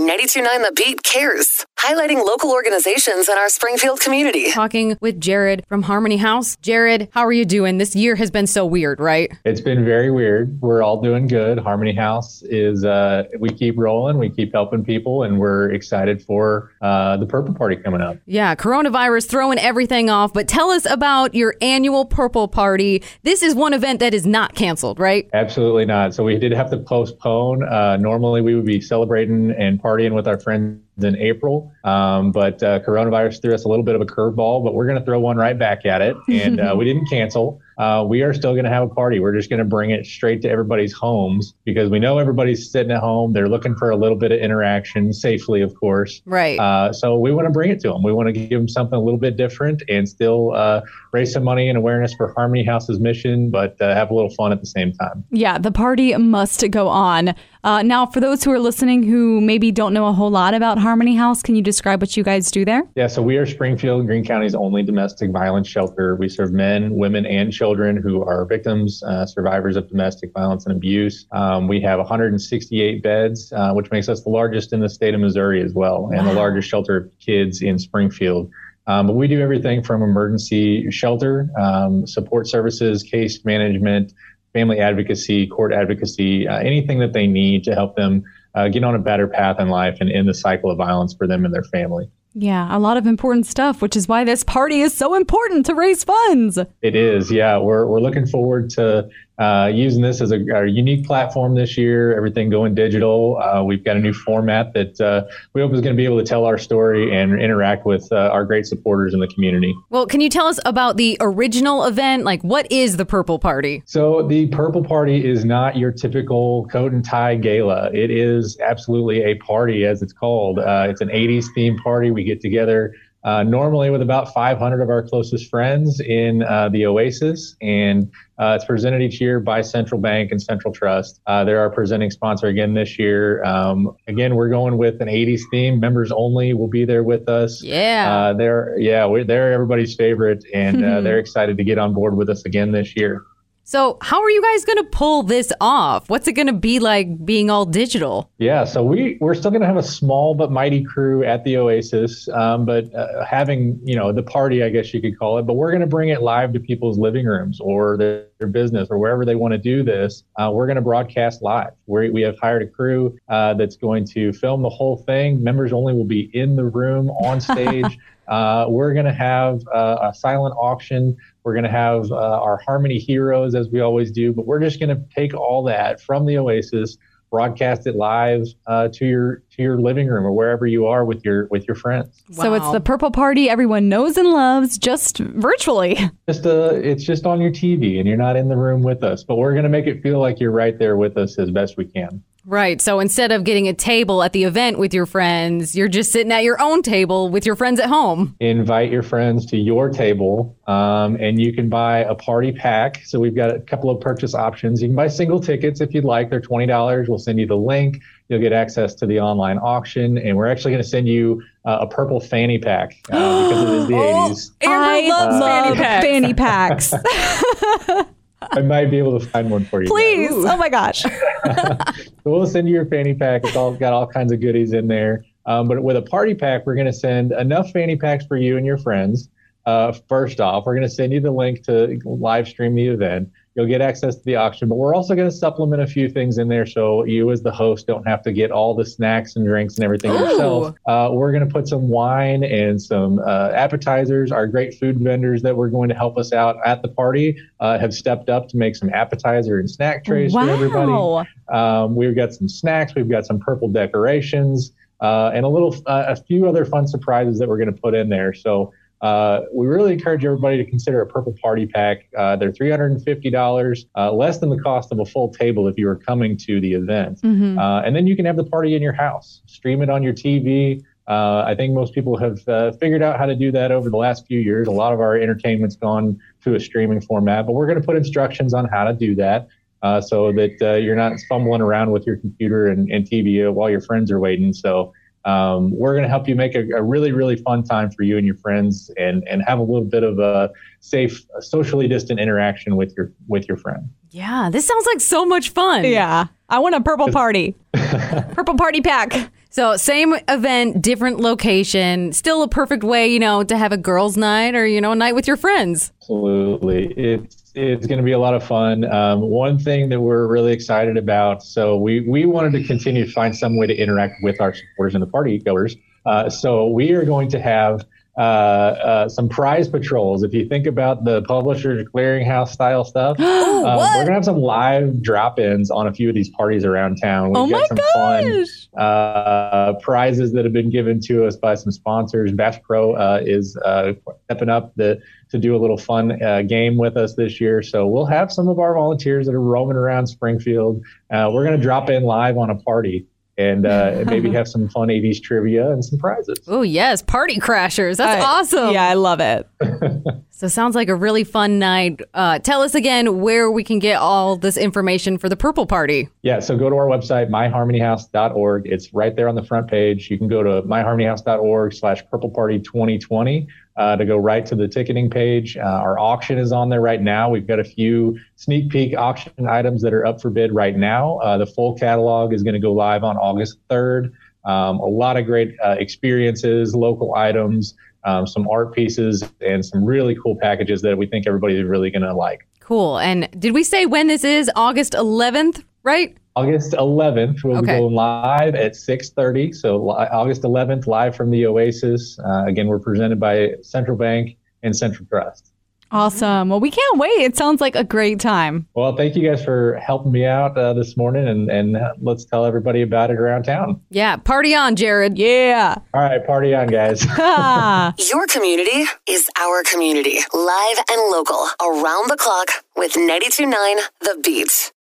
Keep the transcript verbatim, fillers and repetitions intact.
ninety-two point nine The Beat cares, highlighting local organizations in our Springfield community. Talking with Jared from Harmony House. Jared, how are you doing? This year has been so weird, right? It's been very weird. We're all doing good. Harmony House is, uh, we keep rolling, we keep helping people, and we're excited for uh, the Purple Party coming up. Yeah, coronavirus throwing everything off, but tell us about your annual Purple Party. This is one event that is not canceled, right? Absolutely not. So we did have to postpone. Uh, normally we would be celebrating and partying with our friends in April, um, but uh, coronavirus threw us a little bit of a curveball, but we're going to throw one right back at it, and uh, we didn't cancel. Uh, we are still going to have a party. We're just going to bring it straight to everybody's homes because we know everybody's sitting at home. They're looking for a little bit of interaction, safely, of course. Right. Uh, so we want to bring it to them. We want to give them something a little bit different and still uh, raise some money and awareness for Harmony House's mission, but uh, have a little fun at the same time. Yeah, the party must go on. Uh, now, for those who are listening who maybe don't know a whole lot about Harmony House, can you describe what you guys do there? Yeah, so we are Springfield and Greene County's only domestic violence shelter. We serve men, women, and children who are victims, uh, survivors of domestic violence and abuse. Um, we have one hundred sixty-eight beds, uh, which makes us the largest in the state of Missouri as well, and wow. the largest shelter of kids in Springfield. Um, but we do everything from emergency shelter, um, support services, case management, family advocacy, court advocacy, uh, anything that they need to help them uh, get on a better path in life and end the cycle of violence for them and their family. Yeah, a lot of important stuff, which is why this party is so important to raise funds. It is, yeah. We're we're looking forward to uh, using this as a, a unique platform this year, everything going digital. Uh, we've got a new format that uh, we hope is going to be able to tell our story and interact with uh, our great supporters in the community. Well, can you tell us about the original event? Like, what is the Purple Party? So the Purple Party is not your typical coat and tie gala. It is absolutely a party, as it's called. Uh, it's an eighties themed party. We get together uh, normally with about five hundred of our closest friends in uh, the Oasis, and uh, it's presented each year by Central Bank and Central Trust. Uh, they're our presenting sponsor again this year. Um, again, we're going with an eighties theme. Members only will be there with us. Yeah, uh, they're yeah we're, they're everybody's favorite, and uh, they're excited to get on board with us again this year. So how are you guys going to pull this off? What's it going to be like being all digital? Yeah, so we, we're still going to have a small but mighty crew at the Oasis, um, but uh, having, you know, the party, I guess you could call it, but we're going to bring it live to people's living rooms or their, their business or wherever they want to do this. Uh, we're going to broadcast live. We're, we have hired a crew uh, that's going to film the whole thing. Members only will be in the room on stage. Uh, we're going to have uh, a silent auction. We're going to have uh, our Harmony heroes, as we always do, but we're just going to take all that from the Oasis, broadcast it live uh, to your to your living room or wherever you are with your with your friends. Wow. So it's the Purple Party everyone knows and loves, just virtually. Just uh, it's just on your T V, and you're not in the room with us, but we're going to make it feel like you're right there with us as best we can. Right. So instead of getting a table at the event with your friends, you're just sitting at your own table with your friends at home. Invite your friends to your table, um, and you can buy a party pack. So we've got a couple of purchase options. You can buy single tickets if you'd like. They're twenty dollars. We'll send you the link. You'll get access to the online auction, and we're actually going to send you uh, a purple fanny pack uh, because it is the oh, eighties. Amber loves uh, fanny packs. Fanny packs. I might be able to find one for you. Please. Guys. Oh, my gosh. So we'll send you your fanny pack. It's all got all kinds of goodies in there. Um, but with a party pack, we're going to send enough fanny packs for you and your friends. Uh, first off, we're going to send you the link to live stream the event. You'll get access to the auction, but we're also going to supplement a few things in there so you as the host don't have to get all the snacks and drinks and everything Ooh. yourself. Uh, we're going to put some wine and some uh, appetizers. Our great food vendors that we're going to help us out at the party uh, have stepped up to make some appetizer and snack trays wow. for everybody. Um, we've got some snacks. We've got some purple decorations uh, and a little, uh, a few other fun surprises that we're going to put in there. So Uh, we really encourage everybody to consider a Purple Party Pack. Uh, they're three hundred fifty dollars, uh, less than the cost of a full table if you were coming to the event. Mm-hmm. Uh, and then you can have the party in your house, stream it on your T V. Uh, I think most people have uh, figured out how to do that over the last few years. A lot of our entertainment's gone to a streaming format, but we're going to put instructions on how to do that uh, so that uh, you're not fumbling around with your computer and, and T V while your friends are waiting. So Um, we're going to help you make a, a really, really fun time for you and your friends, and, and have a little bit of a safe, socially distant interaction with your with your friend. Yeah, this sounds like so much fun. Yeah, I want a purple party, purple party pack. So same event, different location, still a perfect way, you know, to have a girls' night or, you know, a night with your friends. Absolutely. It's it's going to be a lot of fun. Um, one thing that we're really excited about, so we, we wanted to continue to find some way to interact with our supporters and the party goers. Uh, so we are going to have uh, uh, some prize patrols. If you think about the Publishers Clearinghouse style stuff, um, we're going to have some live drop-ins on a few of these parties around town. We've Oh my got some gosh. fun uh, prizes that have been given to us by some sponsors. Bass Pro uh, is uh, stepping up the, to do a little fun uh, game with us this year. So we'll have some of our volunteers that are roaming around Springfield. Uh, we're going to drop in live on a party. And uh, maybe have some fun eighties trivia and some prizes. Oh, yes. Party crashers. That's I- awesome. Yeah, I love it. So sounds like a really fun night. Uh, tell us again where we can get all this information for the Purple Party. Yeah, so go to our website, my harmony house dot org. It's right there on the front page. You can go to my harmony house dot org slash purple party twenty twenty uh, to go right to the ticketing page. Uh, our auction is on there right now. We've got a few sneak peek auction items that are up for bid right now. Uh, the full catalog is going to go live on August third. Um, a lot of great uh, experiences, local items, um, some art pieces, and some really cool packages that we think everybody's really going to like. Cool. And did we say when this is? August eleventh, right? August eleventh, we'll Okay. be going live at six thirty. So li- August eleventh, live from the Oasis. Uh, again, we're presented by Central Bank and Central Trust. Awesome. Well, we can't wait. It sounds like a great time. Well, thank you guys for helping me out uh, this morning, and, and let's tell everybody about it around town. Yeah. Party on, Jared. Yeah. All right, party on, guys. Ah. Your community is our community. Live and local, around the clock with ninety-two point nine The Beat.